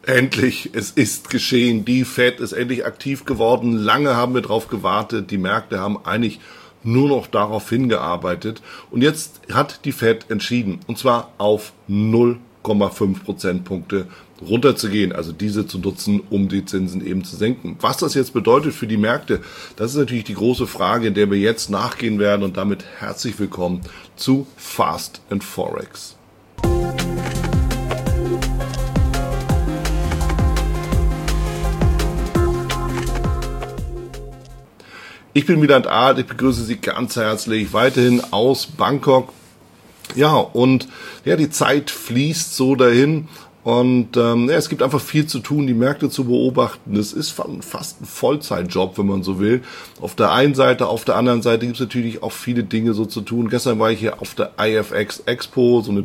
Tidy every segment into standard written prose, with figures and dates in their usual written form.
Endlich, es ist geschehen. Die Fed ist endlich aktiv geworden. Lange haben wir darauf gewartet. Die Märkte haben eigentlich nur noch darauf hingearbeitet. Und jetzt hat die Fed entschieden, und zwar auf 0,5 Prozentpunkte runterzugehen, also diese zu nutzen, um die Zinsen eben zu senken. Was das jetzt bedeutet für die Märkte, das ist natürlich die große Frage, in der wir jetzt nachgehen werden. Und damit herzlich willkommen zu Fast and Forex. Ich bin Wieland Art, ich begrüße Sie ganz herzlich, weiterhin aus Bangkok. Ja, und ja, die Zeit fließt so dahin und es gibt einfach viel zu tun, die Märkte zu beobachten. Das ist fast ein Vollzeitjob, wenn man so will. Auf der einen Seite, auf der anderen Seite gibt es natürlich auch viele Dinge so zu tun. Gestern war ich hier auf der IFX Expo, so eine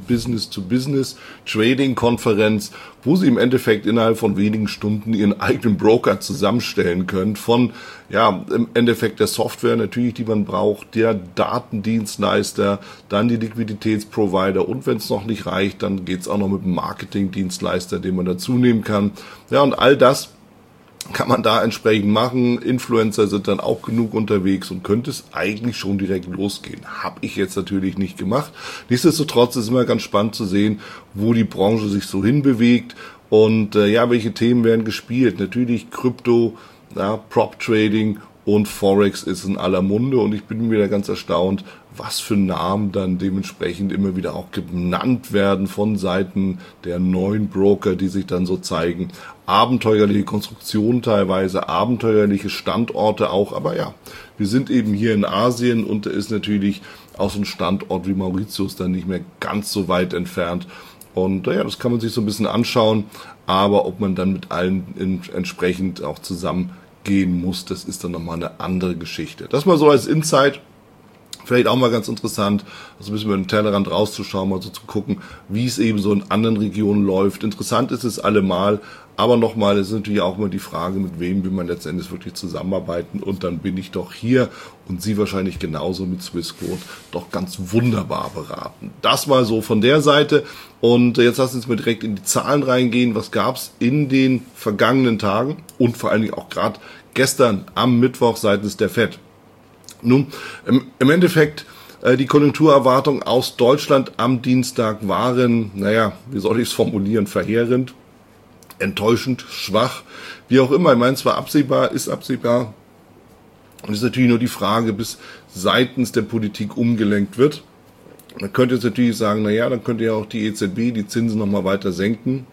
Business-to-Business-Trading-Konferenz, wo Sie im Endeffekt innerhalb von wenigen Stunden Ihren eigenen Broker zusammenstellen können. Von, ja, im Endeffekt der Software natürlich, die man braucht, der Datendienstleister, dann die Liquiditätsprovider und wenn es noch nicht reicht, dann geht es auch noch mit dem Marketingdienstleister, den man dazu nehmen kann. Ja, und all das kann man da entsprechend machen. Influencer sind dann auch genug unterwegs und könnte es eigentlich schon direkt losgehen. Habe ich jetzt natürlich nicht gemacht. Nichtsdestotrotz ist es immer ganz spannend zu sehen, wo die Branche sich so hinbewegt und ja, welche Themen werden gespielt. Natürlich Krypto, ja, Prop Trading und Forex ist in aller Munde und ich bin wieder ganz erstaunt, was für Namen dann dementsprechend immer wieder auch genannt werden von Seiten der neuen Broker, die sich dann so zeigen. Abenteuerliche Konstruktionen teilweise, abenteuerliche Standorte auch, aber ja, wir sind eben hier in Asien und da ist natürlich auch so ein Standort wie Mauritius dann nicht mehr ganz so weit entfernt. Und ja, das kann man sich so ein bisschen anschauen, aber ob man dann mit allen entsprechend auch zusammengehen muss, das ist dann nochmal eine andere Geschichte. Das mal so als Insight. Vielleicht auch mal ganz interessant, also ein bisschen über den Tellerrand rauszuschauen, mal so zu gucken, wie es eben so in anderen Regionen läuft. Interessant ist es allemal, aber nochmal, es ist natürlich auch mal die Frage, mit wem will man letztendlich wirklich zusammenarbeiten und dann bin ich doch hier und Sie wahrscheinlich genauso mit Swissquote doch ganz wunderbar beraten. Das mal so von der Seite und jetzt lassen Sie uns mal direkt in die Zahlen reingehen. Was gab es in den vergangenen Tagen und vor allen Dingen auch gerade gestern am Mittwoch seitens der Fed? Nun, im Endeffekt, die Konjunkturerwartungen aus Deutschland am Dienstag waren, naja, wie soll ich es formulieren, verheerend, enttäuschend, schwach, wie auch immer. Ich meine, es war absehbar, ist absehbar. Und es ist natürlich nur die Frage, bis seitens der Politik umgelenkt wird. Man könnte jetzt natürlich sagen, naja, dann könnte ja auch die EZB die Zinsen nochmal weiter senken.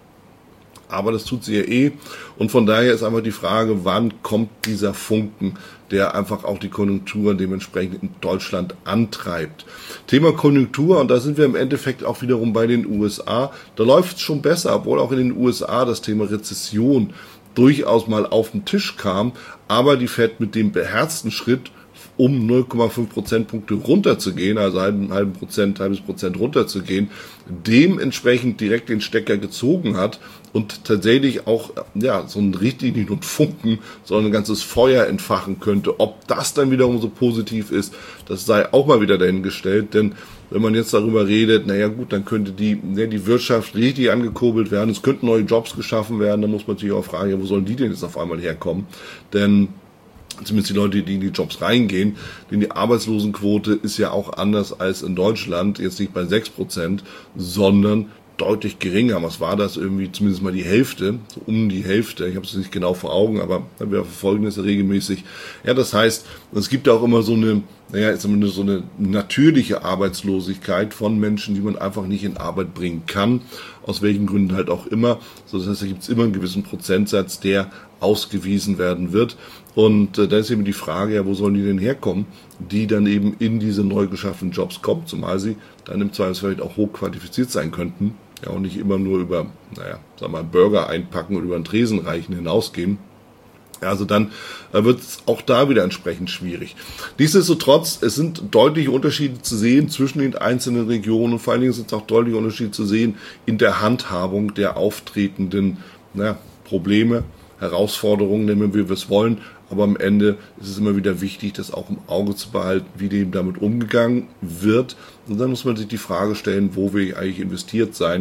Aber das tut sie ja eh. Und von daher ist einfach die Frage, wann kommt dieser Funken, der einfach auch die Konjunktur dementsprechend in Deutschland antreibt. Thema Konjunktur, und da sind wir im Endeffekt auch wiederum bei den USA. Da läuft es schon besser, obwohl auch in den USA das Thema Rezession durchaus mal auf den Tisch kam. Aber die Fed mit dem beherzten Schritt, um 0,5 Prozentpunkte runterzugehen, also halbes Prozent runterzugehen, dementsprechend direkt den Stecker gezogen hat und tatsächlich auch ja so ein richtig, nicht nur ein Funken, sondern ein ganzes Feuer entfachen könnte. Ob das dann wiederum so positiv ist, das sei auch mal wieder dahingestellt, denn wenn man jetzt darüber redet, naja gut, dann könnte die Wirtschaft richtig angekurbelt werden, es könnten neue Jobs geschaffen werden, dann muss man natürlich auch fragen, ja, wo sollen die denn jetzt auf einmal herkommen? Denn zumindest die Leute, die in die Jobs reingehen, denn die Arbeitslosenquote ist ja auch anders als in Deutschland, jetzt nicht bei 6%, sondern deutlich geringer. Was war das? Irgendwie zumindest mal die Hälfte, so um die Hälfte. Ich habe es nicht genau vor Augen, aber wir verfolgen das ja regelmäßig. Ja, das heißt, es gibt auch immer so eine, naja, zumindest so eine natürliche Arbeitslosigkeit von Menschen, die man einfach nicht in Arbeit bringen kann, aus welchen Gründen halt auch immer. So, das heißt, da gibt es immer einen gewissen Prozentsatz, der ausgewiesen werden wird. Und da ist eben die Frage, ja, wo sollen die denn herkommen, die dann eben in diese neu geschaffenen Jobs kommen, zumal sie dann im Zweifelsfall auch hochqualifiziert sein könnten, ja, und nicht immer nur über, naja, sagen wir mal, Burger einpacken und über den Tresen reichen hinausgehen. Ja, also dann wird es auch da wieder entsprechend schwierig. Nichtsdestotrotz, es sind deutliche Unterschiede zu sehen zwischen den einzelnen Regionen und vor allen Dingen sind es auch deutliche Unterschiede zu sehen in der Handhabung der auftretenden Probleme, Herausforderungen, nehmen wir es wollen, aber am Ende ist es immer wieder wichtig, das auch im Auge zu behalten, wie dem damit umgegangen wird. Und dann muss man sich die Frage stellen, wo will ich eigentlich investiert sein?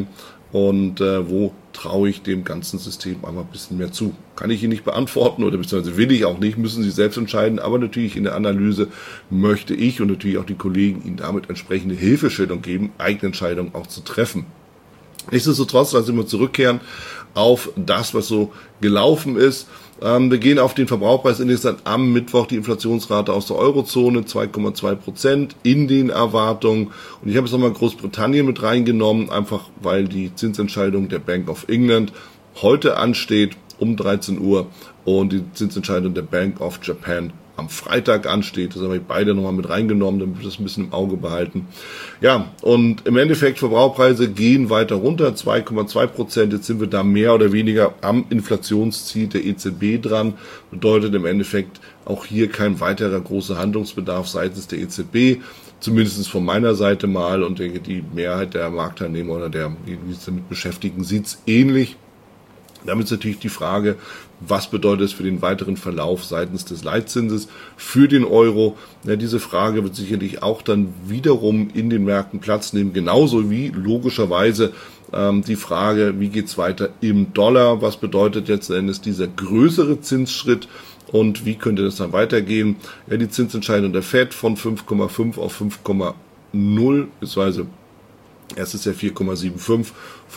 und wo traue ich dem ganzen System einmal ein bisschen mehr zu. Kann ich Ihnen nicht beantworten oder beziehungsweise will ich auch nicht, müssen Sie selbst entscheiden, aber natürlich in der Analyse möchte ich und natürlich auch die Kollegen Ihnen damit entsprechende Hilfestellung geben, eigene Entscheidungen auch zu treffen. Nichtsdestotrotz, lassen Sie mal zurückkehren auf das, was so gelaufen ist. Wir gehen auf den Verbraucherpreisindex dann am Mittwoch, die Inflationsrate aus der Eurozone, 2,2% in den Erwartungen. Und ich habe jetzt nochmal Großbritannien mit reingenommen, einfach weil die Zinsentscheidung der Bank of England heute ansteht, um 13 Uhr, und die Zinsentscheidung der Bank of Japan am Freitag ansteht. Das habe ich beide nochmal mit reingenommen, damit wir das ein bisschen im Auge behalten. Ja, und im Endeffekt, Verbraucherpreise gehen weiter runter, 2,2%. Jetzt sind wir da mehr oder weniger am Inflationsziel der EZB dran. Bedeutet im Endeffekt auch hier kein weiterer großer Handlungsbedarf seitens der EZB. Zumindest von meiner Seite mal, und denke, die Mehrheit der Marktteilnehmer oder der, die sich damit beschäftigen, sieht es ähnlich. Damit ist natürlich die Frage, was bedeutet es für den weiteren Verlauf seitens des Leitzinses für den Euro? Ja, diese Frage wird sicherlich auch dann wiederum in den Märkten Platz nehmen, genauso wie logischerweise die Frage, wie geht's weiter im Dollar? Was bedeutet letzten Endes dieser größere Zinsschritt und wie könnte das dann weitergehen? Ja, die Zinsentscheidung der FED von 5,5 auf 5,0 bzw. Erst ist ja 4,75,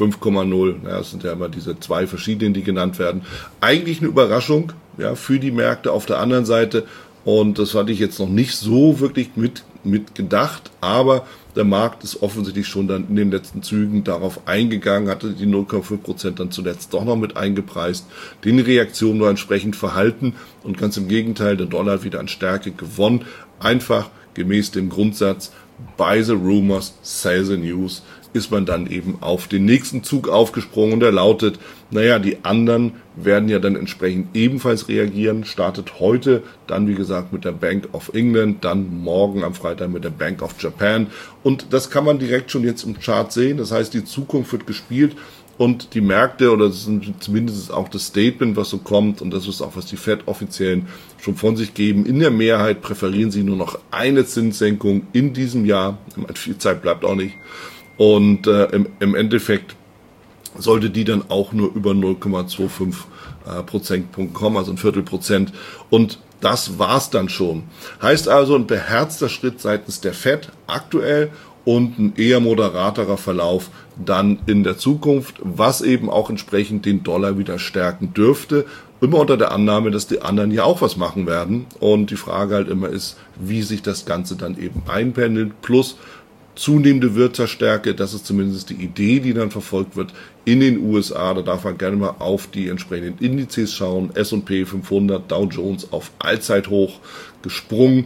5,0. Ja, das sind ja immer diese zwei verschiedenen, die genannt werden. Eigentlich eine Überraschung, ja, für die Märkte auf der anderen Seite. Und das hatte ich jetzt noch nicht so wirklich mit gedacht. Aber der Markt ist offensichtlich schon dann in den letzten Zügen darauf eingegangen, hatte die 0,5% dann zuletzt doch noch mit eingepreist, den Reaktionen nur entsprechend verhalten. Und ganz im Gegenteil, der Dollar hat wieder an Stärke gewonnen. Einfach gemäß dem Grundsatz, by the rumors, sell the news, ist man dann eben auf den nächsten Zug aufgesprungen und der lautet, naja, die anderen werden ja dann entsprechend ebenfalls reagieren, startet heute dann wie gesagt mit der Bank of England, dann morgen am Freitag mit der Bank of Japan, und das kann man direkt schon jetzt im Chart sehen, das heißt, die Zukunft wird gespielt. Und die Märkte, oder das ist zumindest auch das Statement, was so kommt, und das ist auch, was die FED-Offiziellen schon von sich geben, in der Mehrheit präferieren sie nur noch eine Zinssenkung in diesem Jahr. Viel Zeit bleibt auch nicht. Und im Endeffekt sollte die dann auch nur über 0,25 Prozentpunkt kommen, also ein Viertelprozent. Und das war's dann schon. Heißt also ein beherzter Schritt seitens der FED aktuell und ein eher moderaterer Verlauf dann in der Zukunft, was eben auch entsprechend den Dollar wieder stärken dürfte, immer unter der Annahme, dass die anderen ja auch was machen werden. Und die Frage halt immer ist, wie sich das Ganze dann eben einpendelt, plus zunehmende Wirtschaftsstärke, das ist zumindest die Idee, die dann verfolgt wird in den USA. Da darf man gerne mal auf die entsprechenden Indizes schauen. S&P 500, Dow Jones auf Allzeithoch gesprungen.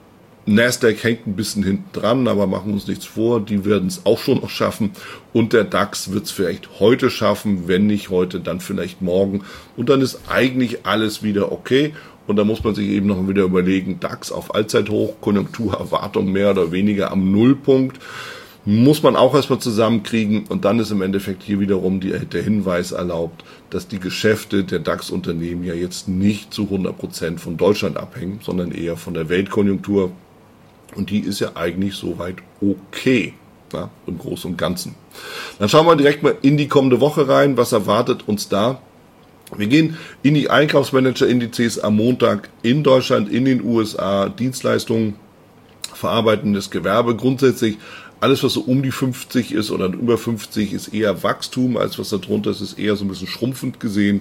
Nasdaq hängt ein bisschen hinten dran, aber machen wir uns nichts vor, die werden es auch schon noch schaffen. Und der DAX wird es vielleicht heute schaffen, wenn nicht heute, dann vielleicht morgen. Und dann ist eigentlich alles wieder okay. Und da muss man sich eben noch wieder überlegen, DAX auf Allzeithoch, Konjunkturerwartung mehr oder weniger am Nullpunkt. Muss man auch erstmal zusammenkriegen. Und dann ist im Endeffekt hier wiederum der Hinweis erlaubt, dass die Geschäfte der DAX-Unternehmen ja jetzt nicht zu 100% von Deutschland abhängen, sondern eher von der Weltkonjunktur. Und die ist ja eigentlich soweit okay, ja, im Großen und Ganzen. Dann schauen wir direkt mal in die kommende Woche rein. Was erwartet uns da? Wir gehen in die Einkaufsmanager-Indizes am Montag in Deutschland, in den USA, Dienstleistungen, verarbeitendes Gewerbe. Grundsätzlich alles, was so um die 50 ist oder über 50, ist eher Wachstum, als was da drunter ist, ist eher so ein bisschen schrumpfend gesehen.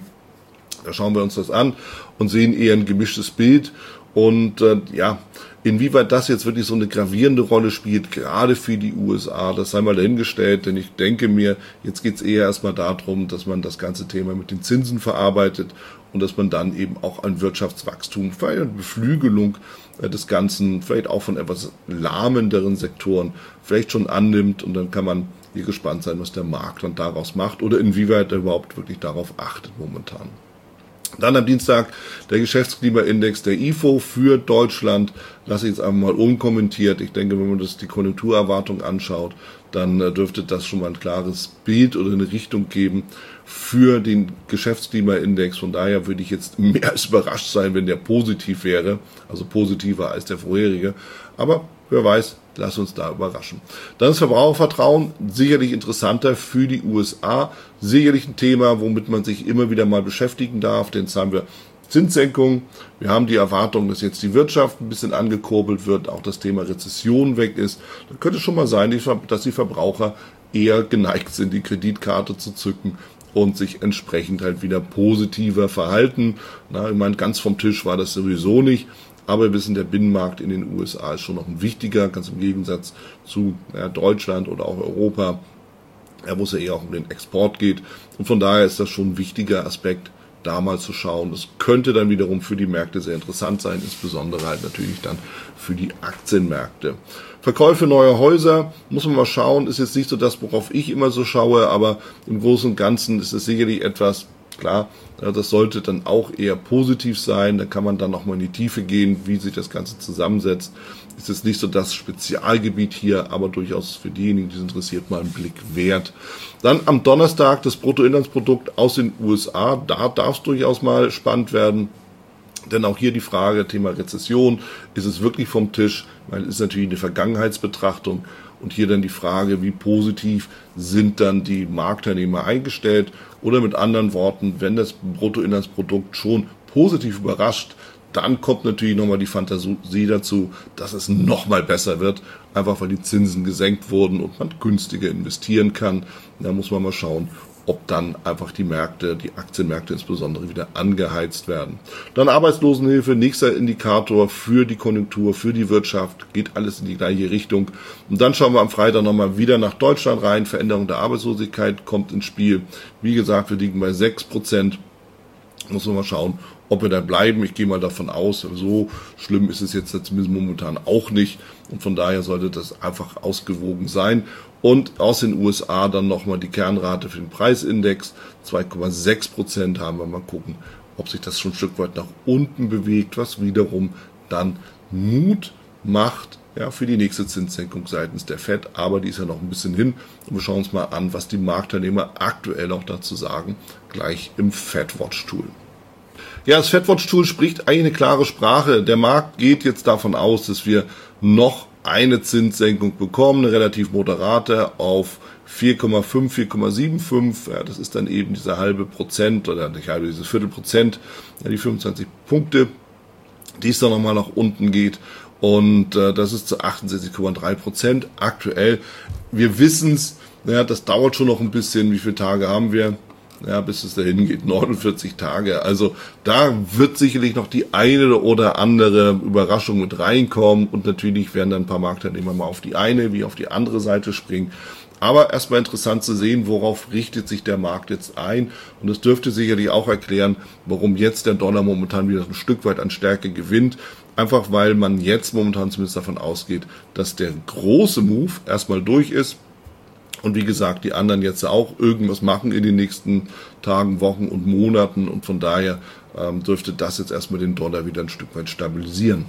Da schauen wir uns das an und sehen eher ein gemischtes Bild. Und ja, inwieweit das jetzt wirklich so eine gravierende Rolle spielt, gerade für die USA, das sei mal dahingestellt, denn ich denke mir, jetzt geht es eher erstmal darum, dass man das ganze Thema mit den Zinsen verarbeitet und dass man dann eben auch ein Wirtschaftswachstum, vielleicht eine Beflügelung des Ganzen, vielleicht auch von etwas lahmenderen Sektoren vielleicht schon annimmt, und dann kann man hier gespannt sein, was der Markt dann daraus macht oder inwieweit er überhaupt wirklich darauf achtet momentan. Dann am Dienstag der Geschäftsklimaindex der IFO für Deutschland. Lasse ich jetzt einfach mal unkommentiert. Ich denke, wenn man das die Konjunkturerwartung anschaut, dann dürfte das schon mal ein klares Bild oder eine Richtung geben für den Geschäftsklimaindex. Von daher würde ich jetzt mehr als überrascht sein, wenn der positiv wäre, also positiver als der vorherige. Aber wer weiß, lass uns da überraschen. Dann ist Verbrauchervertrauen sicherlich interessanter für die USA, sicherlich ein Thema, womit man sich immer wieder mal beschäftigen darf, denn jetzt haben wir Zinssenkung, wir haben die Erwartung, dass jetzt die Wirtschaft ein bisschen angekurbelt wird, auch das Thema Rezession weg ist. Da könnte schon mal sein, dass die Verbraucher eher geneigt sind, die Kreditkarte zu zücken und sich entsprechend halt wieder positiver verhalten. Ich meine, ganz vom Tisch war das sowieso nicht, aber wir wissen, der Binnenmarkt in den USA ist schon noch ein wichtiger, ganz im Gegensatz zu Deutschland oder auch Europa, wo es ja eher auch um den Export geht. Und von daher ist das schon ein wichtiger Aspekt, da mal zu schauen. Das könnte dann wiederum für die Märkte sehr interessant sein, insbesondere halt natürlich dann für die Aktienmärkte. Verkäufe neuer Häuser, muss man mal schauen, ist jetzt nicht so das, worauf ich immer so schaue, aber im Großen und Ganzen ist es sicherlich etwas, klar, das sollte dann auch eher positiv sein, da kann man dann nochmal in die Tiefe gehen, wie sich das Ganze zusammensetzt. Ist jetzt nicht so das Spezialgebiet hier, aber durchaus für diejenigen, die es interessiert, mal einen Blick wert. Dann am Donnerstag das Bruttoinlandsprodukt aus den USA, da darf es durchaus mal spannend werden. Denn auch hier die Frage, Thema Rezession, ist es wirklich vom Tisch? Weil es ist natürlich eine Vergangenheitsbetrachtung und hier dann die Frage, wie positiv sind dann die Marktteilnehmer eingestellt? Oder mit anderen Worten, wenn das Bruttoinlandsprodukt schon positiv überrascht, dann kommt natürlich nochmal die Fantasie dazu, dass es nochmal besser wird, einfach weil die Zinsen gesenkt wurden und man günstiger investieren kann. Da muss man mal schauen, ob dann einfach die Märkte, die Aktienmärkte insbesondere wieder angeheizt werden. Dann Arbeitslosenhilfe, nächster Indikator für die Konjunktur, für die Wirtschaft, geht alles in die gleiche Richtung. Und dann schauen wir am Freitag nochmal wieder nach Deutschland rein, Veränderung der Arbeitslosigkeit kommt ins Spiel. Wie gesagt, wir liegen bei 6%. Muss man mal schauen, ob wir da bleiben. Ich gehe mal davon aus, so schlimm ist es jetzt zumindest momentan auch nicht. Und von daher sollte das einfach ausgewogen sein. Und aus den USA dann nochmal die Kernrate für den Preisindex. 2,6% haben wir. Mal gucken, ob sich das schon ein Stück weit nach unten bewegt, was wiederum dann Mut macht, für die nächste Zinssenkung seitens der FED. Aber die ist ja noch ein bisschen hin. Und wir schauen uns mal an, was die Marktteilnehmer aktuell noch dazu sagen, gleich im FedWatch-Tool. Ja, das FedWatch-Tool spricht eigentlich eine klare Sprache. Der Markt geht jetzt davon aus, dass wir noch eine Zinssenkung bekommen, eine relativ moderate auf 4,5, 4,75. Ja, das ist dann eben diese halbe Prozent oder nicht halbe, dieses Viertelprozent, die 25 Punkte, die es dann nochmal nach unten geht. Und das ist zu 68,3% aktuell. Wir wissen es, das dauert schon noch ein bisschen. Wie viele Tage haben wir? Bis es dahin geht, 49 Tage. Also da wird sicherlich noch die eine oder andere Überraschung mit reinkommen. Und natürlich werden dann ein paar Marktteilnehmer mal auf die eine wie auf die andere Seite springen. Aber erstmal interessant zu sehen, worauf richtet sich der Markt jetzt ein. Und das dürfte sicherlich auch erklären, warum jetzt der Dollar momentan wieder ein Stück weit an Stärke gewinnt. Einfach weil man jetzt momentan zumindest davon ausgeht, dass der große Move erstmal durch ist. Und wie gesagt, die anderen jetzt auch irgendwas machen in den nächsten Tagen, Wochen und Monaten. Und von daher dürfte das jetzt erstmal den Dollar wieder ein Stück weit stabilisieren.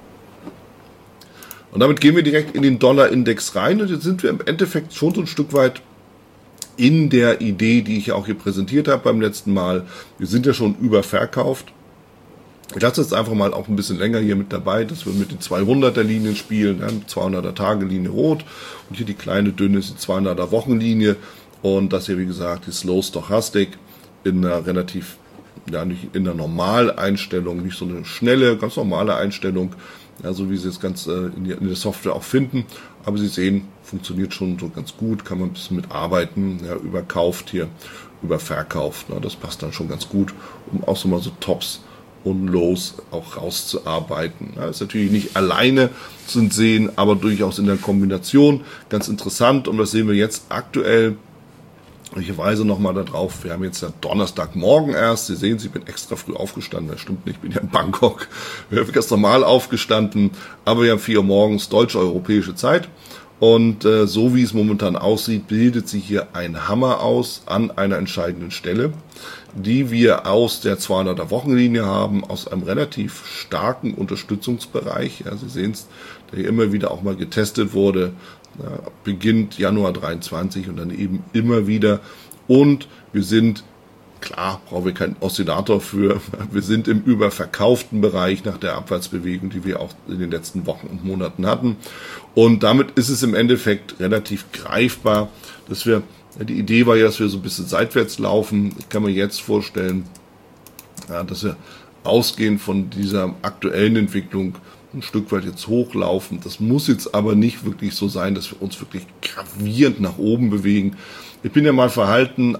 Und damit gehen wir direkt in den Dollar-Index rein. Und jetzt sind wir im Endeffekt schon so ein Stück weit in der Idee, die ich auch hier präsentiert habe beim letzten Mal. Wir sind ja schon überverkauft. Ich lasse jetzt einfach mal auch ein bisschen länger hier mit dabei, dass wir mit den 200er Linien spielen, 200er Tage-Linie rot und hier die kleine dünne ist die 200er Wochenlinie und das hier wie gesagt die Slow Stochastic in einer relativ, nicht in der Normaleinstellung, nicht so eine schnelle, ganz normale Einstellung, so wie Sie es ganz in der Software auch finden, aber Sie sehen, funktioniert schon so ganz gut, kann man ein bisschen mitarbeiten, überkauft hier, überverkauft, das passt dann schon ganz gut, um auch so mal so Tops und Lows auch rauszuarbeiten. Ist natürlich nicht alleine zu sehen, aber durchaus in der Kombination ganz interessant. Und das sehen wir jetzt aktuell. Ich weise nochmal darauf, wir haben jetzt ja Donnerstagmorgen erst. Sie sehen, ich bin extra früh aufgestanden. Das stimmt nicht, ich bin ja in Bangkok. Wir haben ganz normal aufgestanden, aber wir haben 4 Uhr morgens deutsch-europäische Zeit. Und so wie es momentan aussieht, bildet sich hier ein Hammer aus an einer entscheidenden Stelle, die wir aus der 200er Wochenlinie haben, aus einem relativ starken Unterstützungsbereich. Ja, Sie sehen es, der hier immer wieder auch mal getestet wurde, beginnt Januar 23 und dann eben immer wieder. Und wir sind Klar, brauchen wir keinen Oszillator für. Wir sind im überverkauften Bereich nach der Abwärtsbewegung, die wir auch in den letzten Wochen und Monaten hatten. Und damit ist es im Endeffekt relativ greifbar, dass wir, die Idee war ja, dass wir so ein bisschen seitwärts laufen. Ich kann mir jetzt vorstellen, ja, dass wir ausgehend von dieser aktuellen Entwicklung ein Stück weit jetzt hochlaufen. Das muss jetzt aber nicht wirklich so sein, dass wir uns wirklich gravierend nach oben bewegen. Ich bin ja mal verhalten,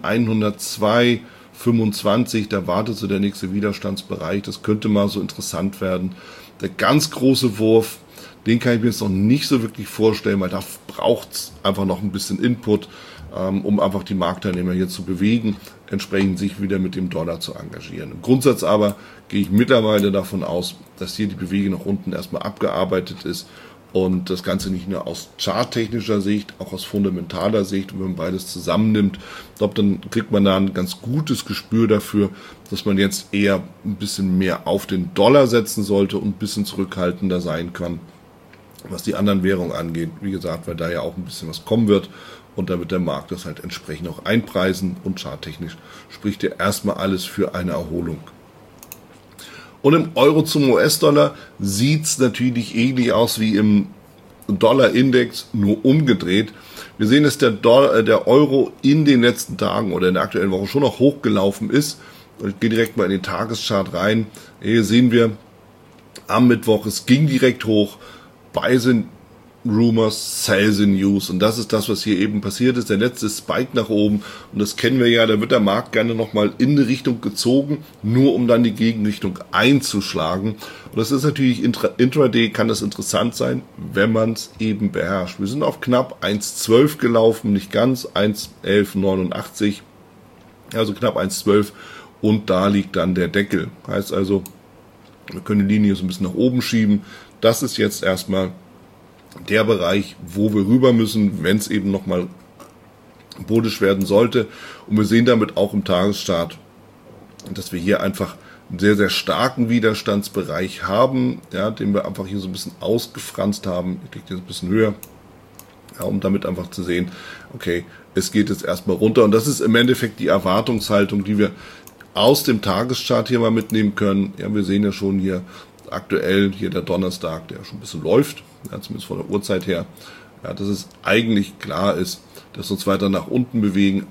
102,25, da wartet so der nächste Widerstandsbereich. Das könnte mal so interessant werden. Der ganz große Wurf, den kann ich mir jetzt noch nicht so wirklich vorstellen, weil da braucht es einfach noch ein bisschen Input, um einfach die Marktteilnehmer hier zu bewegen, entsprechend sich wieder mit dem Dollar zu engagieren. Im Grundsatz aber gehe ich mittlerweile davon aus, dass hier die Bewegung nach unten erstmal abgearbeitet ist und das Ganze nicht nur aus charttechnischer Sicht, auch aus fundamentaler Sicht, und wenn man beides zusammennimmt, ich glaube, dann kriegt man da ein ganz gutes Gespür dafür, dass man jetzt eher ein bisschen mehr auf den Dollar setzen sollte und ein bisschen zurückhaltender sein kann, was die anderen Währungen angeht. Wie gesagt, weil da ja auch ein bisschen was kommen wird. Und da wird der Markt das halt entsprechend auch einpreisen und charttechnisch spricht ja erstmal alles für eine Erholung. Und im Euro zum US-Dollar sieht es natürlich ähnlich aus wie im Dollar-Index, nur umgedreht. Wir sehen, dass der Euro in den letzten Tagen oder in der aktuellen Woche schon noch hochgelaufen ist. Ich gehe direkt mal in den Tageschart rein. Hier sehen wir am Mittwoch, es ging direkt hoch. Buy the Rumors, sell the News. Und das ist das, was hier eben passiert ist. Der letzte Spike nach oben. Und das kennen wir ja, da wird der Markt gerne nochmal in eine Richtung gezogen, nur um dann die Gegenrichtung einzuschlagen. Und das ist natürlich intraday, kann das interessant sein, wenn man es eben beherrscht. Wir sind auf knapp 1,12 gelaufen, nicht ganz, 1,1189. Also knapp 1,12. Und da liegt dann der Deckel. Heißt also, wir können die Linie so ein bisschen nach oben schieben. Das ist jetzt erstmal der Bereich, wo wir rüber müssen, wenn es eben nochmal bullisch werden sollte. Und wir sehen damit auch im Tagesstart, dass wir hier einfach einen sehr, sehr starken Widerstandsbereich haben, ja, den wir einfach hier so ein bisschen ausgefranst haben. Ich kriege jetzt ein bisschen höher, ja, um damit einfach zu sehen, okay, es geht jetzt erstmal runter. Und das ist im Endeffekt die Erwartungshaltung, die wir aus dem Tageschart hier mal mitnehmen können. Ja, wir sehen ja schon hier aktuell hier der Donnerstag, der schon ein bisschen läuft, ja, zumindest von der Uhrzeit her, ja, dass es eigentlich klar ist, dass wir uns weiter nach unten bewegen.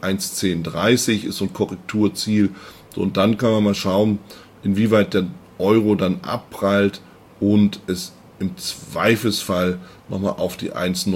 1,1030 ist so ein Korrekturziel. So, und dann kann man mal schauen, inwieweit der Euro dann abprallt und es im Zweifelsfall nochmal auf die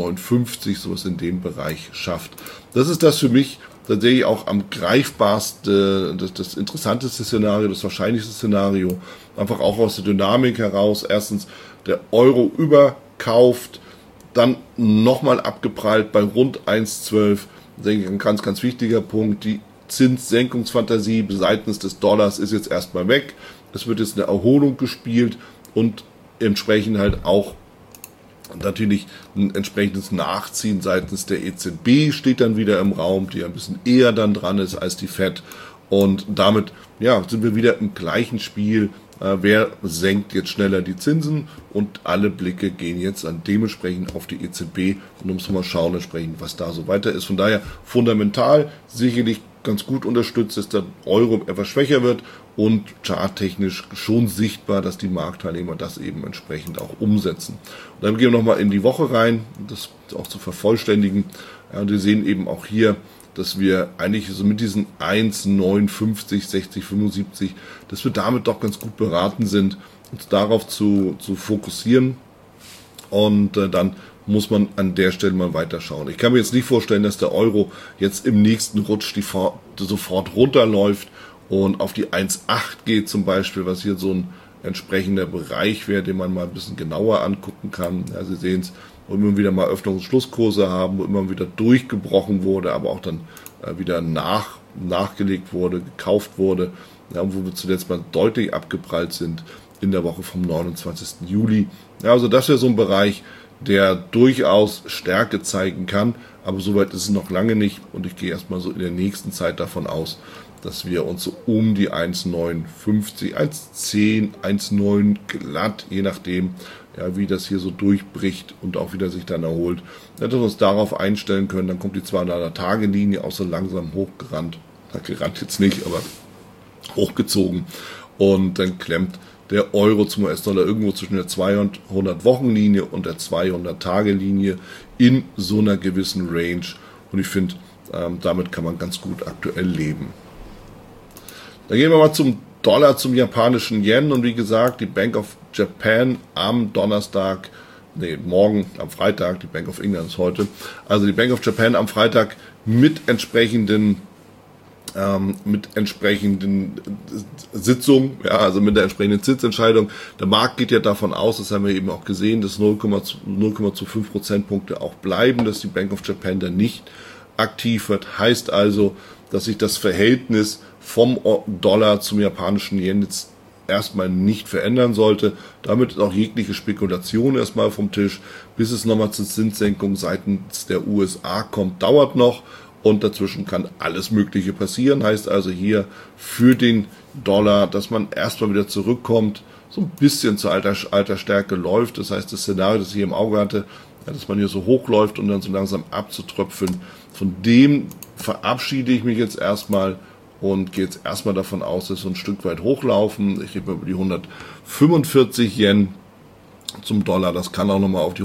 1,59, sowas in dem Bereich schafft. Das ist das für mich tatsächlich auch am greifbarsten, das interessanteste Szenario, das wahrscheinlichste Szenario, einfach auch aus der Dynamik heraus. Erstens, der Euro überkauft, dann nochmal abgeprallt bei rund 1,12. Denke ich, ein ganz, ganz wichtiger Punkt. Die Zinssenkungsfantasie seitens des Dollars ist jetzt erstmal weg. Es wird jetzt eine Erholung gespielt und entsprechend halt auch natürlich ein entsprechendes Nachziehen seitens der EZB steht dann wieder im Raum, die ein bisschen eher dann dran ist als die Fed. Und damit ja, sind wir wieder im gleichen Spiel. Wer senkt jetzt schneller die Zinsen? Und alle Blicke gehen jetzt dann dementsprechend auf die EZB. Und da muss man mal schauen, entsprechend, was da so weiter ist. Von daher fundamental sicherlich ganz gut unterstützt, dass der Euro etwas schwächer wird und charttechnisch schon sichtbar, dass die Marktteilnehmer das eben entsprechend auch umsetzen. Und dann gehen wir nochmal in die Woche rein, das auch zu vervollständigen. Ja, und wir sehen eben auch hier, dass wir eigentlich so mit diesen 1,59, 60, 75, dass wir damit doch ganz gut beraten sind, uns darauf zu fokussieren. Und dann muss man an der Stelle mal weiterschauen. Ich kann mir jetzt nicht vorstellen, dass der Euro jetzt im nächsten Rutsch sofort runterläuft und auf die 1,8 geht zum Beispiel, was hier so ein entsprechender Bereich wäre, den man mal ein bisschen genauer angucken kann. Ja, Sie sehen es, wo immer wieder mal Öffnungs- und Schlusskurse haben, wo immer wieder durchgebrochen wurde, aber auch dann wieder nachgelegt wurde, gekauft wurde, ja, wo wir zuletzt mal deutlich abgeprallt sind in der Woche vom 29. Juli. Ja, also das wäre so ein Bereich, der durchaus Stärke zeigen kann, aber soweit ist es noch lange nicht und ich gehe erstmal so in der nächsten Zeit davon aus, dass wir uns so um die 1,59, 1,10, 1,9 glatt, je nachdem, ja, wie das hier so durchbricht und auch wieder sich dann erholt, ja, dass wir uns darauf einstellen können. Dann kommt die 200-Tage-Linie auch so langsam hochgerannt. Gerannt jetzt nicht, aber hochgezogen und dann klemmt der Euro zum US-Dollar irgendwo zwischen der 200-Wochen-Linie und der 200-Tage-Linie in so einer gewissen Range. Und ich finde, damit kann man ganz gut aktuell leben. Dann gehen wir mal zum Dollar, zum japanischen Yen. Und wie gesagt, die Bank of Japan am Donnerstag, morgen am Freitag, die Bank of England ist heute, also die Bank of Japan am Freitag mit entsprechenden Sitzung, ja, also mit der entsprechenden Zinsentscheidung. Der Markt geht ja davon aus, das haben wir eben auch gesehen, dass 0,25 Prozentpunkte auch bleiben, dass die Bank of Japan dann nicht aktiv wird. Heißt also, dass sich das Verhältnis vom Dollar zum japanischen Yen jetzt erstmal nicht verändern sollte. Damit ist auch jegliche Spekulation erstmal vom Tisch. Bis es nochmal zur Zinssenkung seitens der USA kommt, dauert noch. Und dazwischen kann alles Mögliche passieren. Heißt also hier für den Dollar, dass man erstmal wieder zurückkommt, so ein bisschen zur alter Stärke läuft. Das heißt, das Szenario, das ich hier im Auge hatte, dass man hier so hochläuft und dann so langsam abzutröpfeln. Von dem verabschiede ich mich jetzt erstmal und gehe jetzt erstmal davon aus, dass wir ein Stück weit hochlaufen. Ich rede über die 145 Yen zum Dollar. Das kann auch nochmal auf die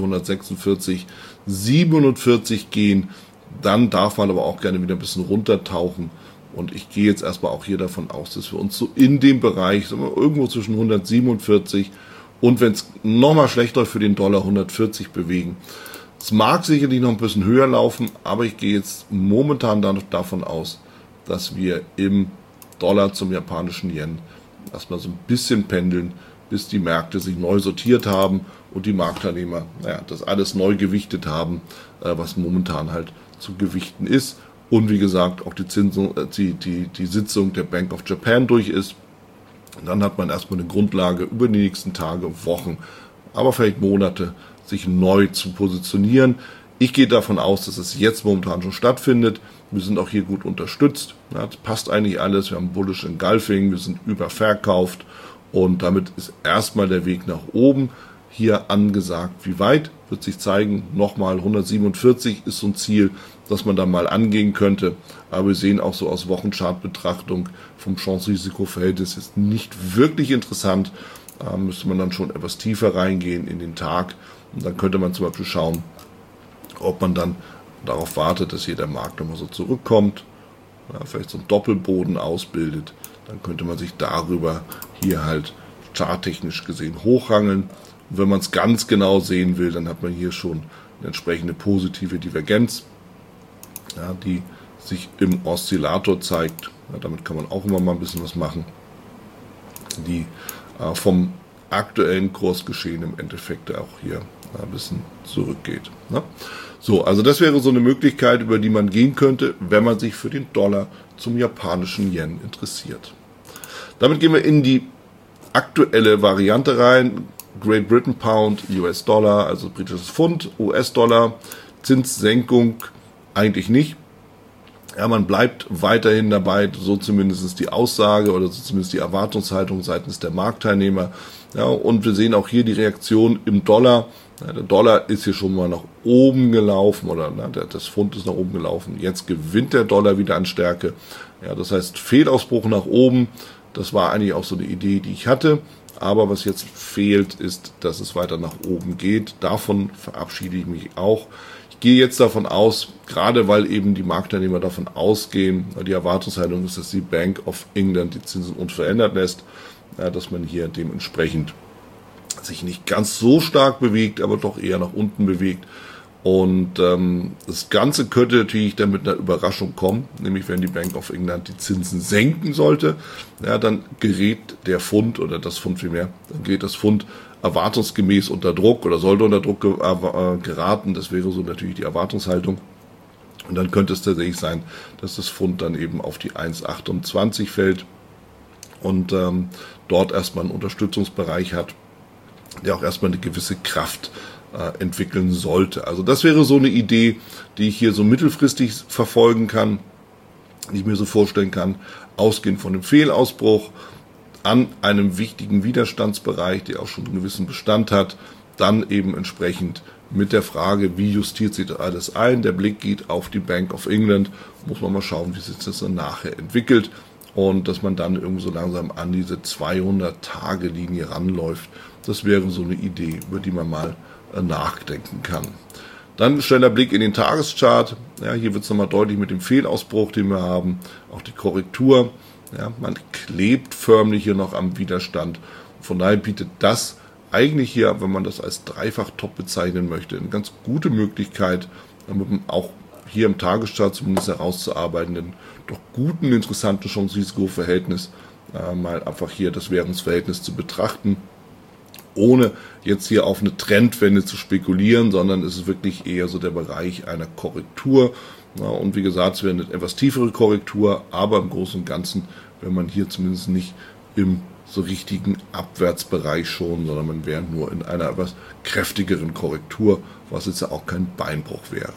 146,47 gehen. Dann darf man aber auch gerne wieder ein bisschen runtertauchen. Und ich gehe jetzt erstmal auch hier davon aus, dass wir uns so in dem Bereich, sagen wir, irgendwo zwischen 147 und wenn es nochmal schlechter für den Dollar 140 bewegen. Es mag sicherlich noch ein bisschen höher laufen, aber ich gehe jetzt momentan davon aus, dass wir im Dollar zum japanischen Yen erstmal so ein bisschen pendeln, bis die Märkte sich neu sortiert haben und die Marktteilnehmer das alles neu gewichtet haben, was momentan halt zu gewichten ist. Und wie gesagt, auch die Sitzung der Bank of Japan durch ist. Und dann hat man erstmal eine Grundlage über die nächsten Tage, Wochen, aber vielleicht Monate, sich neu zu positionieren. Ich gehe davon aus, dass es jetzt momentan schon stattfindet. Wir sind auch hier gut unterstützt. Ja, das passt eigentlich alles. Wir haben Bullish Engulfing, wir sind überverkauft und damit ist erstmal der Weg nach oben hier angesagt. Wie weit wird sich zeigen? Nochmal 147 ist so ein Ziel, das man dann mal angehen könnte. Aber wir sehen auch so aus Wochenchartbetrachtung vom Chance-Risiko-Verhältnis ist nicht wirklich interessant. Müsste man dann schon etwas tiefer reingehen in den Tag. Und dann könnte man zum Beispiel schauen, ob man dann darauf wartet, dass hier der Markt nochmal so zurückkommt, vielleicht so einen Doppelboden ausbildet. Dann könnte man sich darüber hier halt charttechnisch gesehen hochhangeln. Und wenn man es ganz genau sehen will, dann hat man hier schon eine entsprechende positive Divergenz, die sich im Oszillator zeigt. Damit kann man auch immer mal ein bisschen was machen, die vom aktuellen Kursgeschehen im Endeffekt auch hier ein bisschen zurückgeht. So, also das wäre so eine Möglichkeit, über die man gehen könnte, wenn man sich für den Dollar zum japanischen Yen interessiert. Damit gehen wir in die aktuelle Variante rein. Great Britain Pound, US-Dollar, also britisches Pfund, US-Dollar, Zinssenkung eigentlich nicht. Ja, man bleibt weiterhin dabei, so zumindest die Aussage oder so zumindest die Erwartungshaltung seitens der Marktteilnehmer. Ja, und wir sehen auch hier die Reaktion im Dollar. Ja, der Dollar ist hier schon mal nach oben gelaufen oder das Pfund ist nach oben gelaufen. Jetzt gewinnt der Dollar wieder an Stärke. Ja, das heißt Fehlausbruch nach oben. Das war eigentlich auch so eine Idee, die ich hatte. Aber was jetzt fehlt, ist, dass es weiter nach oben geht. Davon verabschiede ich mich auch. Ich gehe jetzt davon aus, gerade weil eben die Marktteilnehmer davon ausgehen, die Erwartungshaltung ist, dass die Bank of England die Zinsen unverändert lässt, dass man hier dementsprechend sich nicht ganz so stark bewegt, aber doch eher nach unten bewegt. Und das Ganze könnte natürlich dann mit einer Überraschung kommen, nämlich wenn die Bank of England die Zinsen senken sollte, dann gerät der Pfund oder das Pfund vielmehr, dann gerät das Pfund erwartungsgemäß unter Druck oder sollte unter Druck geraten. Das wäre so natürlich die Erwartungshaltung. Und dann könnte es tatsächlich sein, dass das Pfund dann eben auf die 1,28 fällt und dort erstmal einen Unterstützungsbereich hat, der auch erstmal eine gewisse Kraft entwickeln sollte. Also das wäre so eine Idee, die ich hier so mittelfristig verfolgen kann, die ich mir so vorstellen kann, ausgehend von dem Fehlausbruch an einem wichtigen Widerstandsbereich, der auch schon einen gewissen Bestand hat, dann eben entsprechend mit der Frage, wie justiert sich das alles ein. Der Blick geht auf die Bank of England, muss man mal schauen, wie sich das dann nachher entwickelt. und dass man dann irgendwo so langsam an diese 200-Tage-Linie ranläuft. Das wäre so eine Idee, über die man mal nachdenken kann. Dann schneller Blick in den Tageschart. Ja, hier wird es nochmal deutlich mit dem Fehlausbruch, den wir haben. Auch die Korrektur. Ja, man klebt förmlich hier noch am Widerstand. Von daher bietet das eigentlich hier, wenn man das als Dreifach-Top bezeichnen möchte, eine ganz gute Möglichkeit, auch hier im Tageschart zumindest herauszuarbeiten, einen doch guten, interessanten Chance-Risiko-Verhältnis, mal einfach hier das Währungsverhältnis zu betrachten, ohne jetzt hier auf eine Trendwende zu spekulieren, sondern es ist wirklich eher so der Bereich einer Korrektur. Und wie gesagt, es wäre eine etwas tiefere Korrektur, aber im Großen und Ganzen wäre man hier zumindest nicht im so richtigen Abwärtsbereich schon, sondern man wäre nur in einer etwas kräftigeren Korrektur, was jetzt ja auch kein Beinbruch wäre.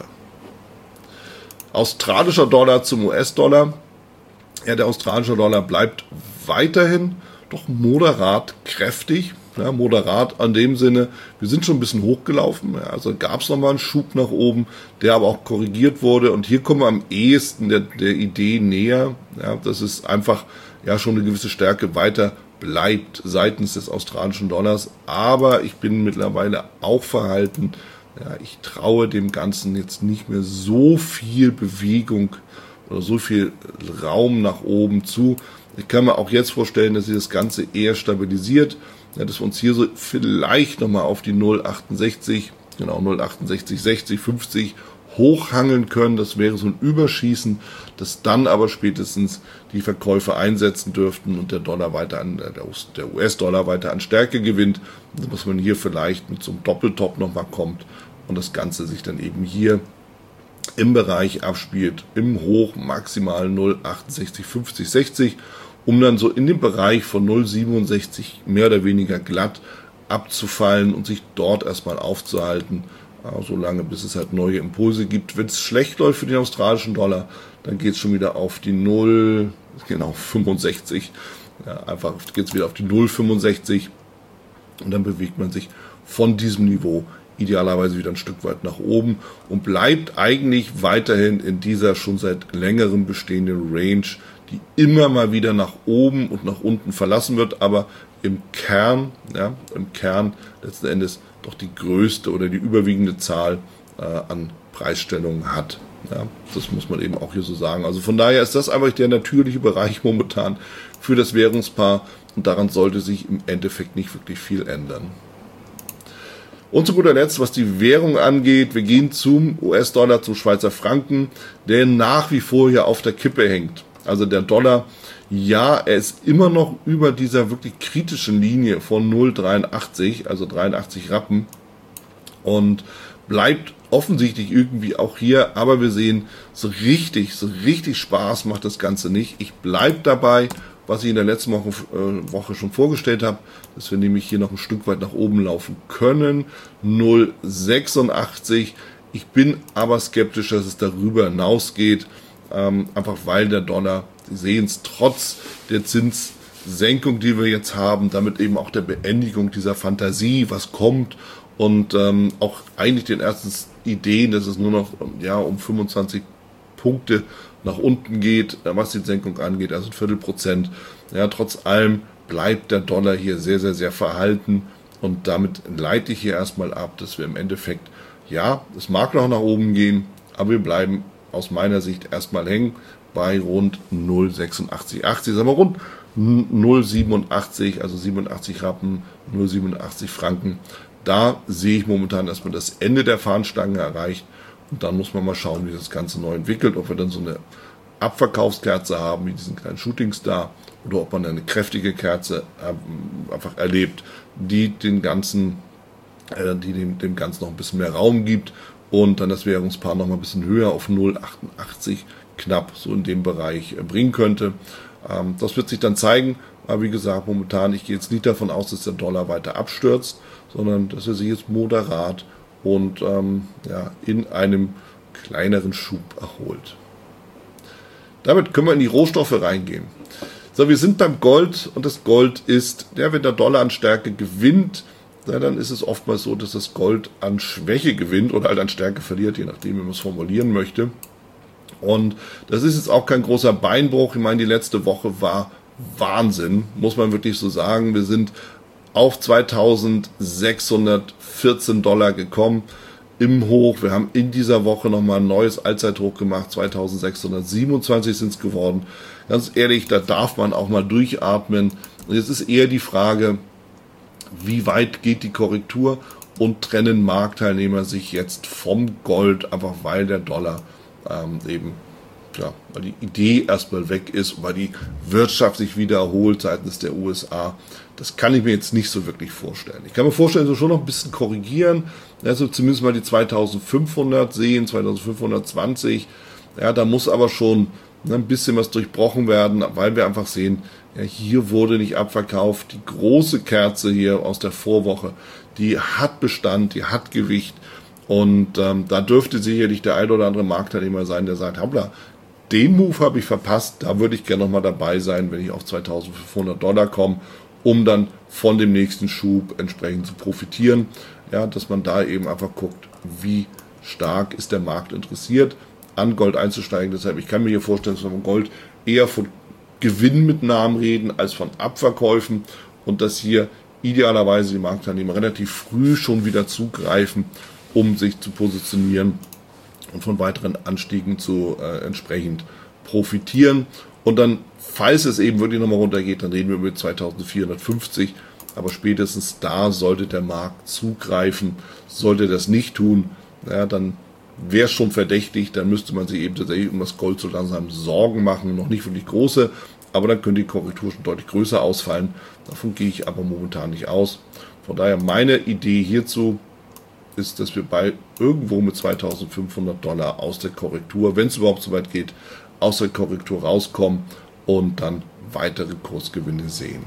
Australischer Dollar zum US-Dollar. Ja, der australische Dollar bleibt weiterhin doch moderat kräftig. Ja, moderat an dem Sinne, wir sind schon ein bisschen hochgelaufen, ja, also gab es nochmal einen Schub nach oben, der aber auch korrigiert wurde, und hier kommen wir am ehesten der Idee näher, ja, dass es einfach ja schon eine gewisse Stärke weiter bleibt seitens des australischen Dollars, aber ich bin mittlerweile auch verhalten, ja, ich traue dem Ganzen jetzt nicht mehr so viel Bewegung oder so viel Raum nach oben zu. Ich kann mir auch jetzt vorstellen, dass sich das Ganze eher stabilisiert, ja, dass wir uns hier so vielleicht nochmal auf die 0,68, genau 0,68, 60, 50 hochhangeln können. Das wäre so ein Überschießen, das dann aber spätestens die Verkäufe einsetzen dürften und der US-Dollar weiter an Stärke gewinnt, dass man hier vielleicht mit so einem Doppeltop nochmal kommt und das Ganze sich dann eben hier im Bereich abspielt, im Hoch maximal 0,68, 50, 60, um dann so in dem Bereich von 0,67 mehr oder weniger glatt abzufallen und sich dort erstmal aufzuhalten, solange bis es halt neue Impulse gibt. Wenn es schlecht läuft für den australischen Dollar, dann geht es schon wieder auf die 0,65, ja, einfach geht es wieder auf die 0,65 und dann bewegt man sich von diesem Niveau idealerweise wieder ein Stück weit nach oben und bleibt eigentlich weiterhin in dieser schon seit längerem bestehenden Range, die immer mal wieder nach oben und nach unten verlassen wird, aber im Kern letzten Endes doch die größte oder die überwiegende Zahl an Preisstellungen hat. Ja, das muss man eben auch hier so sagen. Also von daher ist das einfach der natürliche Bereich momentan für das Währungspaar und daran sollte sich im Endeffekt nicht wirklich viel ändern. Und zu guter Letzt, was die Währung angeht, wir gehen zum US-Dollar, zum Schweizer Franken, der nach wie vor hier auf der Kippe hängt. Also der Dollar, ja, er ist immer noch über dieser wirklich kritischen Linie von 0,83, also 83 Rappen, und bleibt offensichtlich irgendwie auch hier, aber wir sehen, so richtig Spaß macht das Ganze nicht. Ich bleibe dabei, was ich in der letzten Woche schon vorgestellt habe, dass wir nämlich hier noch ein Stück weit nach oben laufen können. 0,86. Ich bin aber skeptisch, dass es darüber hinausgeht, einfach weil der Dollar, Sie sehen es, trotz der Zinssenkung, die wir jetzt haben, damit eben auch der Beendigung dieser Fantasie, was kommt, und auch eigentlich den ersten Ideen, dass es nur noch um 25 Punkte nach unten geht, was die Senkung angeht, also 0,25%. Ja, trotz allem bleibt der Dollar hier sehr, sehr, sehr verhalten, und damit leite ich hier erstmal ab, dass wir im Endeffekt, ja, es mag noch nach oben gehen, aber wir bleiben aus meiner Sicht erstmal hängen bei rund 0,8680, sagen wir rund 0,87, also 87 Rappen, 0,87 Franken. Da sehe ich momentan erstmal das Ende der Fahnenstange erreicht, und dann muss man mal schauen, wie das Ganze neu entwickelt, ob wir dann so eine Abverkaufskerze haben, wie diesen kleinen Shootingstar, oder ob man eine kräftige Kerze einfach erlebt, die dem Ganzen noch ein bisschen mehr Raum gibt und dann das Währungspaar noch mal ein bisschen höher auf 0,88 knapp so in dem Bereich bringen könnte. Das wird sich dann zeigen, aber wie gesagt, momentan, ich gehe jetzt nicht davon aus, dass der Dollar weiter abstürzt, sondern dass er sich jetzt moderat und in einem kleineren Schub erholt. Damit können wir in die Rohstoffe reingehen. So, wir sind beim Gold, und das Gold ist, wenn der Dollar an Stärke gewinnt, dann ist es oftmals so, dass das Gold an Schwäche gewinnt oder halt an Stärke verliert, je nachdem, wie man es formulieren möchte. Und das ist jetzt auch kein großer Beinbruch. Ich meine, die letzte Woche war Wahnsinn, muss man wirklich so sagen. Wir sind auf 2.614 Dollar gekommen im Hoch. Wir haben in dieser Woche nochmal ein neues Allzeithoch gemacht. 2.627 sind es geworden. Ganz ehrlich, da darf man auch mal durchatmen. Und jetzt ist eher die Frage, wie weit geht die Korrektur und trennen Marktteilnehmer sich jetzt vom Gold, einfach weil der Dollar weil die Idee erstmal weg ist, weil die Wirtschaft sich wieder erholt seitens der USA. Das kann ich mir jetzt nicht so wirklich vorstellen. Ich kann mir vorstellen, so schon noch ein bisschen korrigieren, also zumindest mal die 2500 sehen, 2520. Ja, da muss aber schon ein bisschen was durchbrochen werden, weil wir einfach sehen, ja, hier wurde nicht abverkauft. Die große Kerze hier aus der Vorwoche, die hat Bestand, die hat Gewicht. Und da dürfte sicherlich der ein oder andere Marktteilnehmer sein, der sagt, hoppla, den Move habe ich verpasst, da würde ich gerne nochmal dabei sein, wenn ich auf 2.500 Dollar komme, um dann von dem nächsten Schub entsprechend zu profitieren. Ja, dass man da eben einfach guckt, wie stark ist der Markt interessiert, an Gold einzusteigen. Deshalb, ich kann mir hier vorstellen, dass wir von Gold eher von Gewinnmitnahmen reden, als von Abverkäufen und dass hier idealerweise die Marktteilnehmer relativ früh schon wieder zugreifen, um sich zu positionieren und von weiteren Anstiegen zu entsprechend profitieren. Und dann, falls es eben wirklich nochmal runtergeht, dann reden wir über 2450. Aber spätestens da sollte der Markt zugreifen. Sollte das nicht tun, ja, dann wäre es schon verdächtig. Dann müsste man sich eben tatsächlich um das Gold so langsam Sorgen machen. Noch nicht wirklich große, aber dann könnte die Korrektur schon deutlich größer ausfallen. Davon gehe ich aber momentan nicht aus. Von daher meine Idee hierzu ist, dass wir bei irgendwo mit 2.500 Dollar aus der Korrektur, wenn es überhaupt so weit geht, aus der Korrektur rauskommen und dann weitere Kursgewinne sehen.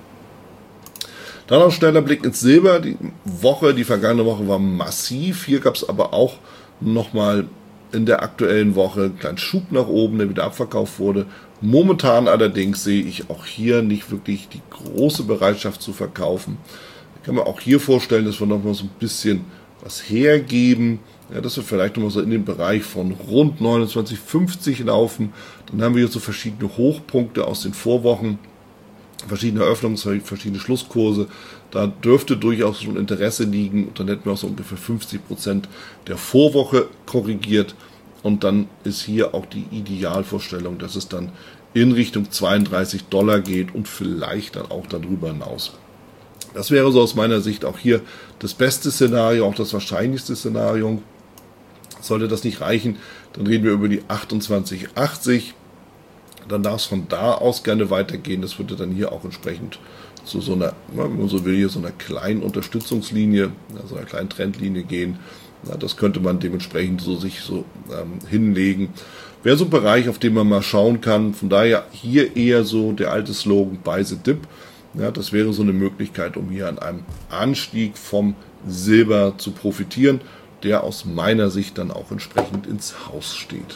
Dann noch ein schneller Blick ins Silber. Die vergangene Woche war massiv. Hier gab es aber auch nochmal in der aktuellen Woche einen kleinen Schub nach oben, der wieder abverkauft wurde. Momentan allerdings sehe ich auch hier nicht wirklich die große Bereitschaft zu verkaufen. Ich kann mir auch hier vorstellen, dass wir nochmal so ein bisschen was hergeben, ja, dass wir vielleicht nochmal so in den Bereich von rund 29,50 laufen. Dann haben wir hier so verschiedene Hochpunkte aus den Vorwochen, verschiedene Eröffnungs-, verschiedene Schlusskurse. Da dürfte durchaus schon Interesse liegen und dann hätten wir auch so ungefähr 50% der Vorwoche korrigiert und dann ist hier auch die Idealvorstellung, dass es dann in Richtung 32 Dollar geht und vielleicht dann auch darüber hinaus. Das wäre so aus meiner Sicht auch hier das beste Szenario, auch das wahrscheinlichste Szenario. Sollte das nicht reichen, dann reden wir über die 28,80. Dann darf es von da aus gerne weitergehen. Das würde dann hier auch entsprechend zu so einer, wenn man so will, hier so einer kleinen Unterstützungslinie, also einer kleinen Trendlinie gehen. Ja, das könnte man dementsprechend sich hinlegen. Wäre so ein Bereich, auf den man mal schauen kann. Von daher hier eher so der alte Slogan Buy the Dip. Ja, das wäre so eine Möglichkeit, um hier an einem Anstieg vom Silber zu profitieren, der aus meiner Sicht dann auch entsprechend ins Haus steht.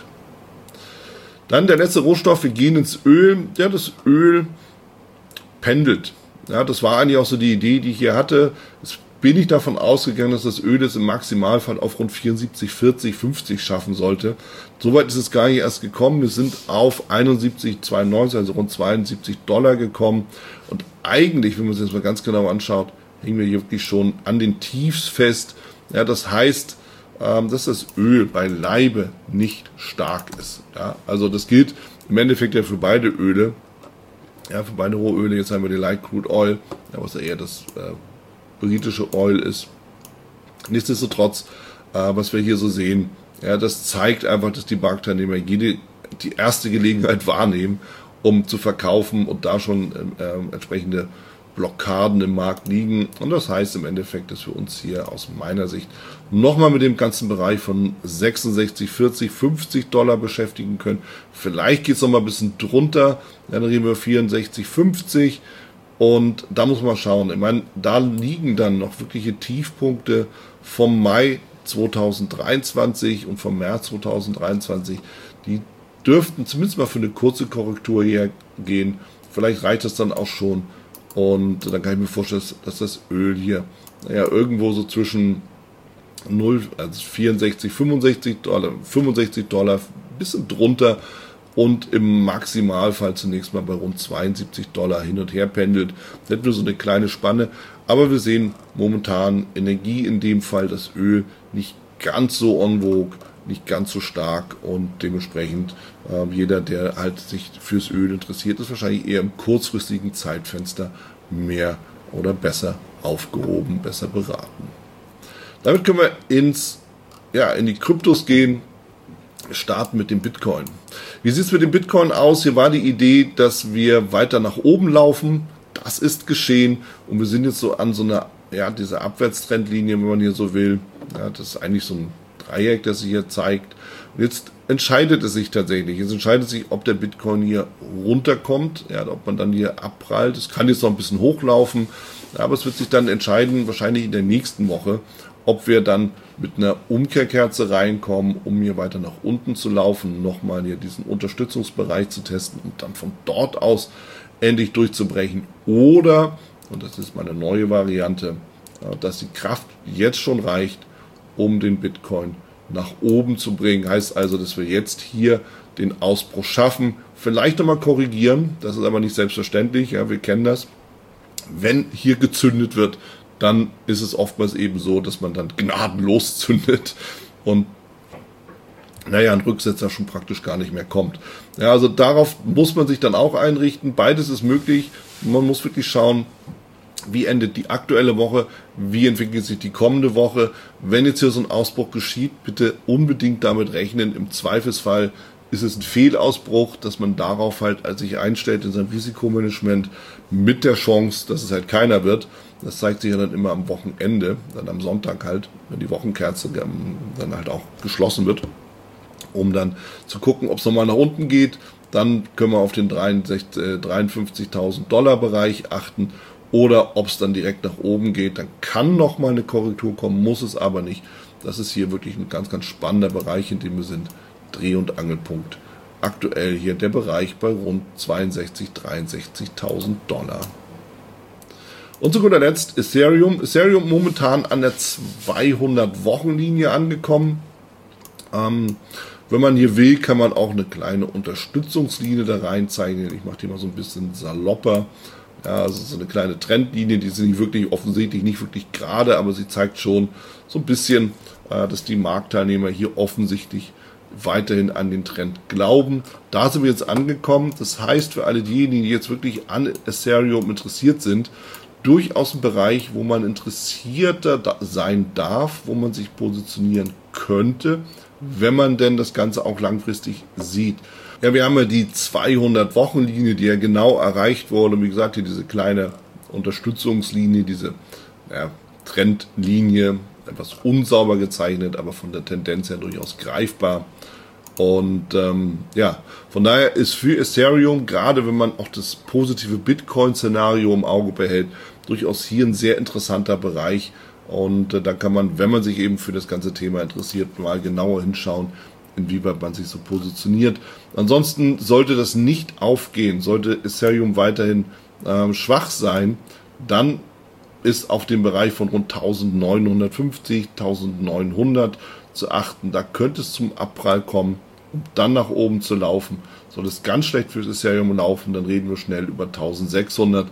Dann der letzte Rohstoff, wir gehen ins Öl. Ja, das Öl pendelt. Ja, das war eigentlich auch so die Idee, die ich hier hatte. Jetzt bin ich davon ausgegangen, dass das Öl es im Maximalfall auf rund 74, 40, 50 schaffen sollte. Soweit ist es gar nicht erst gekommen. Wir sind auf 71,92, also rund 72 Dollar gekommen. Und eigentlich, wenn man sich das mal ganz genau anschaut, hängen wir hier wirklich schon an den Tiefs fest. Ja, das heißt, dass das Öl beileibe nicht stark ist. Ja, also das gilt im Endeffekt ja für beide Öle. Ja, für beide Rohöle. Jetzt haben wir den Light Crude Oil, ja, was ja eher das britische Oil ist. Nichtsdestotrotz, was wir hier so sehen, ja, das zeigt einfach, dass die Marktteilnehmer die erste Gelegenheit wahrnehmen, um zu verkaufen und da schon entsprechende Blockaden im Markt liegen. Und das heißt im Endeffekt, dass wir uns hier aus meiner Sicht nochmal mit dem ganzen Bereich von 66, 40, 50 Dollar beschäftigen können. Vielleicht geht es nochmal ein bisschen drunter, dann reden wir 64, 50 und da muss man schauen. Ich meine, da liegen dann noch wirkliche Tiefpunkte vom Mai 2023 und vom März 2023, die dürften zumindest mal für eine kurze Korrektur hier gehen. Vielleicht reicht das dann auch schon. Und dann kann ich mir vorstellen, dass das Öl hier irgendwo so zwischen 64, 65 Dollar ein bisschen drunter und im Maximalfall zunächst mal bei rund $72 hin und her pendelt. Das nur so eine kleine Spanne, aber wir sehen momentan Energie, in dem Fall das Öl, nicht ganz so en vogue, nicht ganz so stark und dementsprechend jeder, der halt sich fürs Öl interessiert, ist wahrscheinlich eher im kurzfristigen Zeitfenster mehr oder besser aufgehoben, besser beraten. Damit können wir in die Kryptos gehen, starten mit dem Bitcoin. Wie sieht es mit dem Bitcoin aus? Hier war die Idee, dass wir weiter nach oben laufen. Das ist geschehen und wir sind jetzt so an so einer, dieser Abwärtstrendlinie, wenn man hier so will. Ja, das ist eigentlich so ein Dreieck, das sich hier zeigt. Und jetzt entscheidet es sich tatsächlich. Jetzt entscheidet sich, ob der Bitcoin hier runterkommt, ob man dann hier abprallt. Es kann jetzt noch ein bisschen hochlaufen, aber es wird sich dann entscheiden, wahrscheinlich in der nächsten Woche, ob wir dann mit einer Umkehrkerze reinkommen, um hier weiter nach unten zu laufen, nochmal hier diesen Unterstützungsbereich zu testen und dann von dort aus endlich durchzubrechen. Oder, und das ist meine neue Variante, dass die Kraft jetzt schon reicht, um den Bitcoin nach oben zu bringen. Heißt also, dass wir jetzt hier den Ausbruch schaffen, vielleicht nochmal korrigieren, das ist aber nicht selbstverständlich, wir kennen das. Wenn hier gezündet wird, dann ist es oftmals eben so, dass man dann gnadenlos zündet und ein Rücksetzer schon praktisch gar nicht mehr kommt. Ja, also darauf muss man sich dann auch einrichten. Beides ist möglich. Man muss wirklich schauen, wie endet die aktuelle Woche, wie entwickelt sich die kommende Woche. Wenn jetzt hier so ein Ausbruch geschieht, bitte unbedingt damit rechnen. Im Zweifelsfall ist es ein Fehlausbruch, dass man darauf halt sich einstellt in seinem Risikomanagement mit der Chance, dass es halt keiner wird. Das zeigt sich ja dann immer am Wochenende, dann am Sonntag halt, wenn die Wochenkerze dann halt auch geschlossen wird, um dann zu gucken, ob es nochmal nach unten geht. Dann können wir auf den $53.000 Bereich achten oder ob es dann direkt nach oben geht. Dann kann nochmal eine Korrektur kommen, muss es aber nicht. Das ist hier wirklich ein ganz, ganz spannender Bereich, in dem wir sind. Dreh- und Angelpunkt. Aktuell hier der Bereich bei rund $62.000, $63.000. Und zu guter Letzt Ethereum. Ethereum momentan an der 200-Wochen-Linie angekommen. Wenn man hier will, kann man auch eine kleine Unterstützungslinie da reinzeichnen. Ich mache die mal so ein bisschen salopper. Ja, also so eine kleine Trendlinie, die ist nicht wirklich offensichtlich, nicht wirklich gerade, aber sie zeigt schon so ein bisschen, dass die Marktteilnehmer hier offensichtlich weiterhin an den Trend glauben. Da sind wir jetzt angekommen. Das heißt, für alle diejenigen, die jetzt wirklich an Ethereum interessiert sind, durchaus ein Bereich, wo man interessierter sein darf, wo man sich positionieren könnte, wenn man denn das Ganze auch langfristig sieht. Ja, wir haben ja die 200-Wochen-Linie, die ja genau erreicht wurde. Und wie gesagt, hier diese kleine Unterstützungslinie, diese Trendlinie, etwas unsauber gezeichnet, aber von der Tendenz her durchaus greifbar. Und von daher ist für Ethereum, gerade wenn man auch das positive Bitcoin-Szenario im Auge behält, durchaus hier ein sehr interessanter Bereich. Und da kann man, wenn man sich eben für das ganze Thema interessiert, mal genauer hinschauen, inwieweit man sich so positioniert. Ansonsten sollte das nicht aufgehen, sollte Ethereum weiterhin schwach sein, dann ist auf dem Bereich von rund 1950, 1900 zu achten. Da könnte es zum Abprall kommen, um dann nach oben zu laufen. Soll es ganz schlecht für Ethereum laufen, dann reden wir schnell über 1600,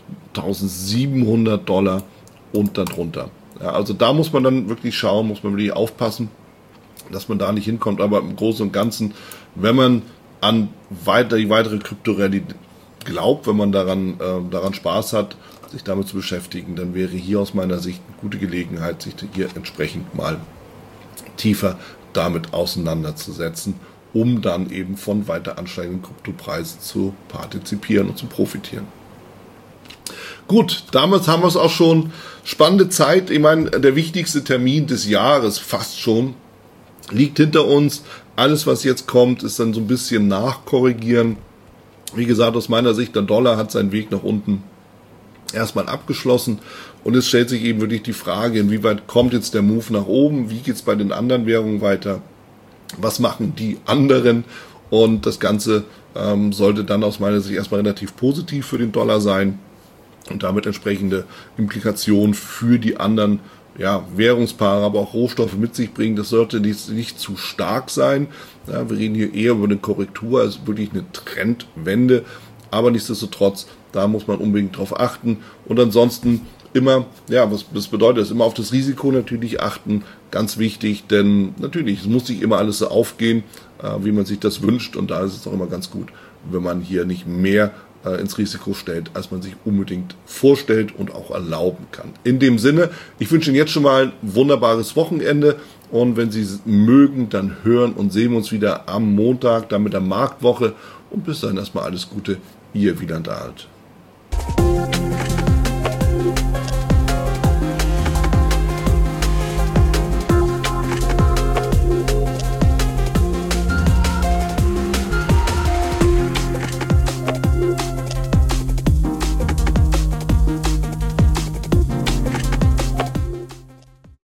$1700 und darunter. Ja, also da muss man dann wirklich schauen, muss man wirklich aufpassen, dass man da nicht hinkommt. Aber im Großen und Ganzen, wenn man an die weitere Kryptorallye glaubt, wenn man daran Spaß hat, sich damit zu beschäftigen, dann wäre hier aus meiner Sicht eine gute Gelegenheit, sich hier entsprechend mal tiefer damit auseinanderzusetzen, um dann eben von weiter ansteigenden Kryptopreisen zu partizipieren und zu profitieren. Gut, damals haben wir es auch schon. Spannende Zeit. Ich meine, der wichtigste Termin des Jahres fast schon liegt hinter uns. Alles, was jetzt kommt, ist dann so ein bisschen nachkorrigieren. Wie gesagt, aus meiner Sicht, der Dollar hat seinen Weg nach unten erstmal abgeschlossen. Und es stellt sich eben wirklich die Frage, inwieweit kommt jetzt der Move nach oben? Wie geht es bei den anderen Währungen weiter? Was machen die anderen? Und das Ganze sollte dann aus meiner Sicht erstmal relativ positiv für den Dollar sein und damit entsprechende Implikationen für die anderen Währungspaare, aber auch Rohstoffe mit sich bringen. Das sollte nicht zu stark sein. Ja, wir reden hier eher über eine Korrektur, also wirklich eine Trendwende. Aber nichtsdestotrotz, da muss man unbedingt drauf achten. Und ansonsten immer, was das bedeutet, ist immer auf das Risiko natürlich achten. Ganz wichtig, denn natürlich, es muss nicht immer alles so aufgehen, wie man sich das wünscht. Und da ist es auch immer ganz gut, wenn man hier nicht mehr ins Risiko stellt, als man sich unbedingt vorstellt und auch erlauben kann. In dem Sinne, ich wünsche Ihnen jetzt schon mal ein wunderbares Wochenende und wenn Sie mögen, dann hören und sehen wir uns wieder am Montag, dann mit der Marktwoche und bis dahin erstmal alles Gute, Ihr Wieland Alt.